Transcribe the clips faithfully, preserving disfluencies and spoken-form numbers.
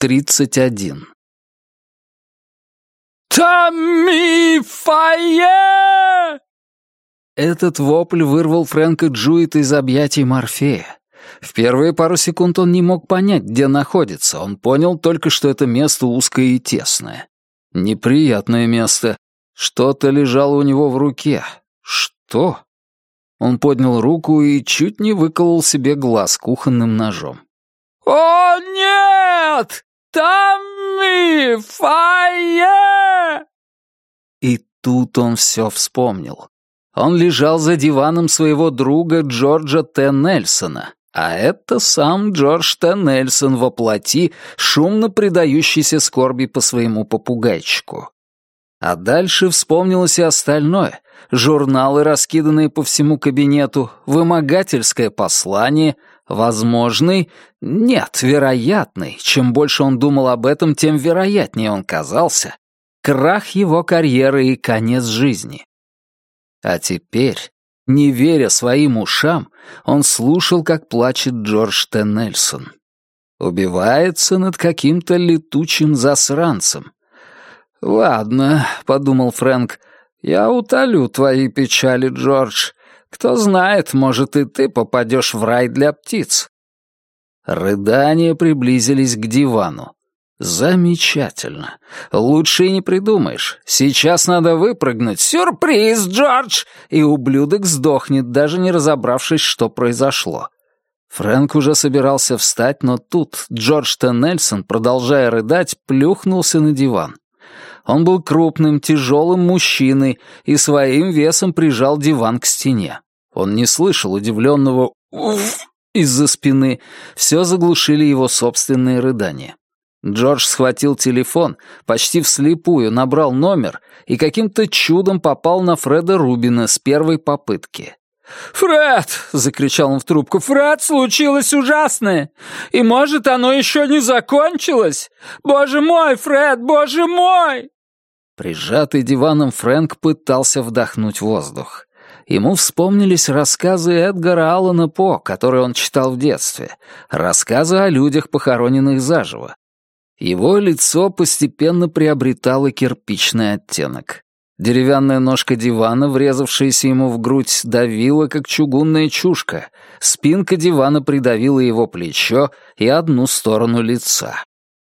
тридцать один. «Томми Файе!» Этот вопль вырвал Фрэнка Джуэта из объятий Морфея. В первые пару секунд он не мог понять, где находится. Он понял только, что это место узкое и тесное. Неприятное место. Что-то лежало у него в руке. Что? Он поднял руку и чуть не выколол себе глаз кухонным ножом. «О, нет! Томми Файе!» И тут он все вспомнил. Он лежал за диваном своего друга Джорджа Т. Нельсона, а это сам Джордж Т. Нельсон во плоти, шумно предающийся скорби по своему попугайчику. А дальше вспомнилось и остальное. Журналы, раскиданные по всему кабинету, вымогательское послание, возможный, нет, вероятный, чем больше он думал об этом, тем вероятнее он казался, крах его карьеры и конец жизни. А теперь, не веря своим ушам, он слушал, как плачет Джордж Т. Нельсон. Убивается над каким-то летучим засранцем. «Ладно», — подумал Фрэнк, — «я утолю твои печали, Джордж. Кто знает, может, и ты попадешь в рай для птиц». Рыдания приблизились к дивану. Замечательно. Лучше и не придумаешь. Сейчас надо выпрыгнуть. Сюрприз, Джордж! И ублюдок сдохнет, даже не разобравшись, что произошло. Фрэнк уже собирался встать, но тут Джордж Т. Нельсон, продолжая рыдать, плюхнулся на диван. Он был крупным, тяжелым мужчиной и своим весом прижал диван к стене. Он не слышал удивленного «уф» из-за спины. Все заглушили его собственные рыдания. Джордж схватил телефон, почти вслепую набрал номер и каким-то чудом попал на Фреда Рубина с первой попытки. «Фред!» — закричал он в трубку. «Фред, случилось ужасное! И, может, оно еще не закончилось? Боже мой, Фред, боже мой!» Прижатый диваном Фрэнк пытался вдохнуть воздух. Ему вспомнились рассказы Эдгара Аллана По, которые он читал в детстве, рассказы о людях, похороненных заживо. Его лицо постепенно приобретало кирпичный оттенок. Деревянная ножка дивана, врезавшаяся ему в грудь, давила, как чугунная чушка. Спинка дивана придавила его плечо и одну сторону лица.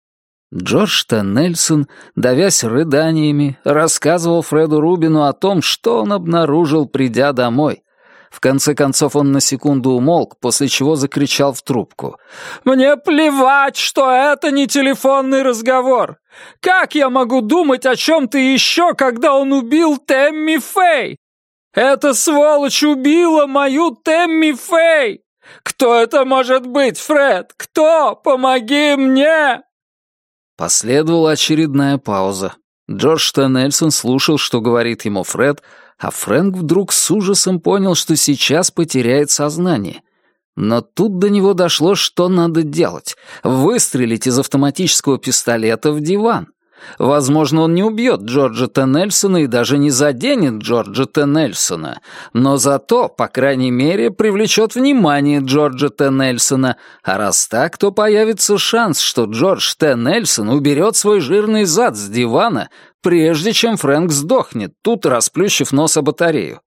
Джордж Т. Нельсон, давясь рыданиями, рассказывал Фреду Рубину о том, что он обнаружил, придя домой. В конце концов он на секунду умолк, после чего закричал в трубку. «Мне плевать, что это не телефонный разговор! Как я могу думать о чем-то еще, когда он убил Тэмми Фэй? Эта сволочь убила мою Тэмми Фэй! Кто это может быть, Фред? Кто? Помоги мне!» Последовала очередная пауза. Джордж Т. Нельсон слушал, что говорит ему Фред, а Фрэнк вдруг с ужасом понял, что сейчас потеряет сознание. Но тут до него дошло, что надо делать — выстрелить из автоматического пистолета в диван. Возможно, он не убьет Джорджа Т. Нельсона и даже не заденет Джорджа Т. Нельсона, но зато, по крайней мере, привлечет внимание Джорджа Т. Нельсона, а раз так, то появится шанс, что Джордж Т. Нельсон уберет свой жирный зад с дивана, прежде чем Фрэнк сдохнет, тут расплющив нос о батарею.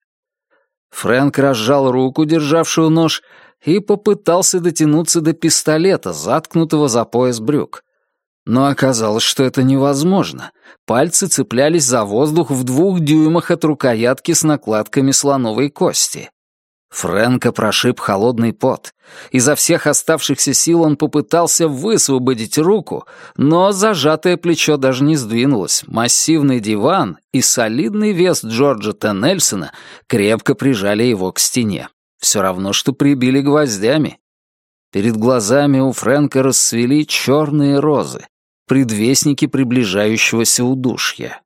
Фрэнк разжал руку, державшую нож, и попытался дотянуться до пистолета, заткнутого за пояс брюк. Но оказалось, что это невозможно. Пальцы цеплялись за воздух в двух дюймах от рукоятки с накладками слоновой кости. Фрэнка прошиб холодный пот. Изо всех оставшихся сил он попытался высвободить руку, но зажатое плечо даже не сдвинулось. Массивный диван и солидный вес Джорджа Т. Нельсона крепко прижали его к стене. Все равно, что прибили гвоздями. Перед глазами у Фрэнка расцвели черные розы, предвестники приближающегося удушья.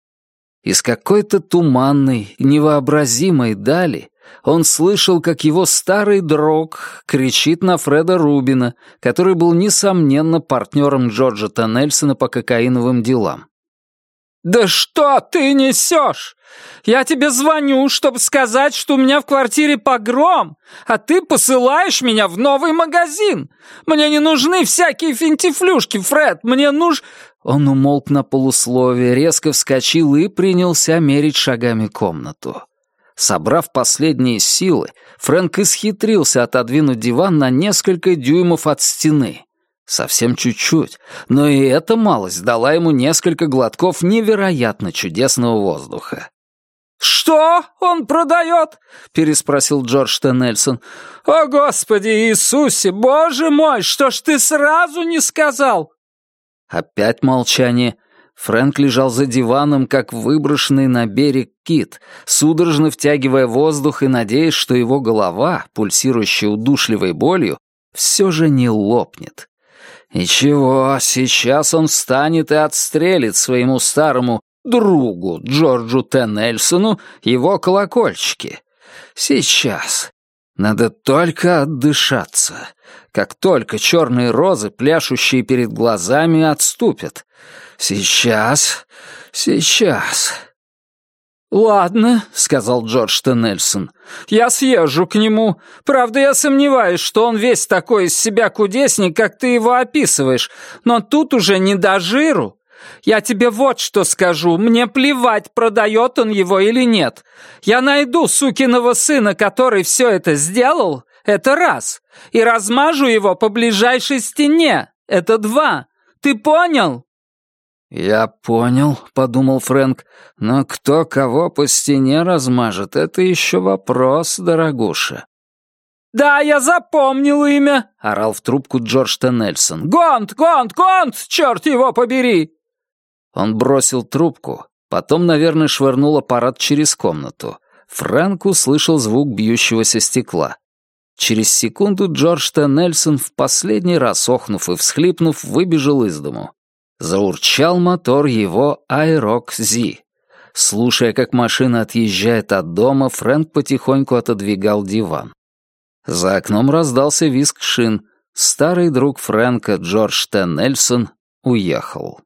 Из какой-то туманной, невообразимой дали он слышал, как его старый друг кричит на Фреда Рубина, который был, несомненно, партнером Джорджа Т. Нельсона по кокаиновым делам. «Да что ты несешь? Я тебе звоню, чтобы сказать, что у меня в квартире погром, а ты посылаешь меня в новый магазин. Мне не нужны всякие финтифлюшки, Фред, мне нуж...» Он умолк на полусловие, резко вскочил и принялся мерить шагами комнату. Собрав последние силы, Фрэнк исхитрился отодвинуть диван на несколько дюймов от стены. Совсем чуть-чуть, но и эта малость дала ему несколько глотков невероятно чудесного воздуха. «Что он продает?» — переспросил Джордж Т. Нельсон. «О, Господи Иисусе, Боже мой, что ж ты сразу не сказал?» Опять молчание. Фрэнк лежал за диваном, как выброшенный на берег кит, судорожно втягивая воздух и надеясь, что его голова, пульсирующая удушливой болью, все же не лопнет. Ничего, сейчас он встанет и отстрелит своему старому другу Джорджу Т. Нельсону его колокольчики. Сейчас. Надо только отдышаться. Как только черные розы, пляшущие перед глазами, отступят. Сейчас, сейчас. «Ладно», — сказал Джордж Т. Нельсон, — «я съезжу к нему. Правда, я сомневаюсь, что он весь такой из себя кудесник, как ты его описываешь, но тут уже не до жиру. Я тебе вот что скажу, мне плевать, продает он его или нет. Я найду сукиного сына, который все это сделал, это раз, и размажу его по ближайшей стене, это два. Ты понял?» «Я понял», — подумал Фрэнк, — «но кто кого по стене размажет, это еще вопрос, дорогуша». «Да, я запомнил имя», — орал в трубку Джордж Т. Нельсон. «Гонт, Гонт, Гонт, черт его побери!» Он бросил трубку, потом, наверное, швырнул аппарат через комнату. Фрэнк услышал звук бьющегося стекла. Через секунду Джордж Т. Нельсон, в последний раз охнув и всхлипнув, выбежал из дому. Заурчал мотор его Айрок-Зи. Слушая, как машина отъезжает от дома, Фрэнк потихоньку отодвигал диван. За окном раздался визг шин. Старый друг Фрэнка, Джордж Т. Нельсон, уехал.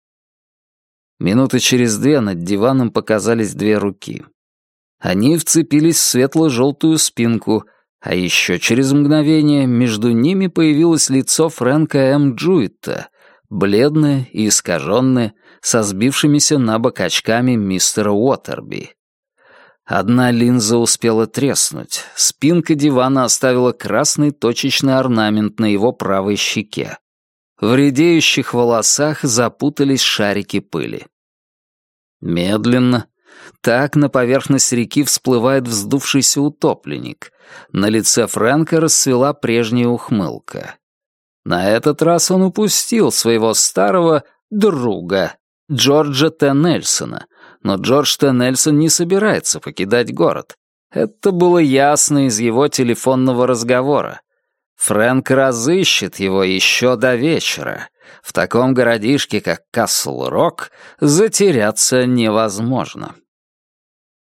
Минуты через две над диваном показались две руки. Они вцепились в светло-желтую спинку, а еще через мгновение между ними появилось лицо Фрэнка М. Джуитта, бледное и искаженное, со сбившимися на бок очками мистера Уотерби. Одна линза успела треснуть, спинка дивана оставила красный точечный орнамент на его правой щеке. В редеющих волосах запутались шарики пыли. Медленно, так на поверхность реки всплывает вздувшийся утопленник. На лице Фрэнка расцвела прежняя ухмылка. На этот раз он упустил своего старого друга, Джорджа Т. Нельсона, но Джордж Т. Нельсон не собирается покидать город. Это было ясно из его телефонного разговора. Фрэнк разыщет его еще до вечера. В таком городишке, как Касл-Рок, затеряться невозможно.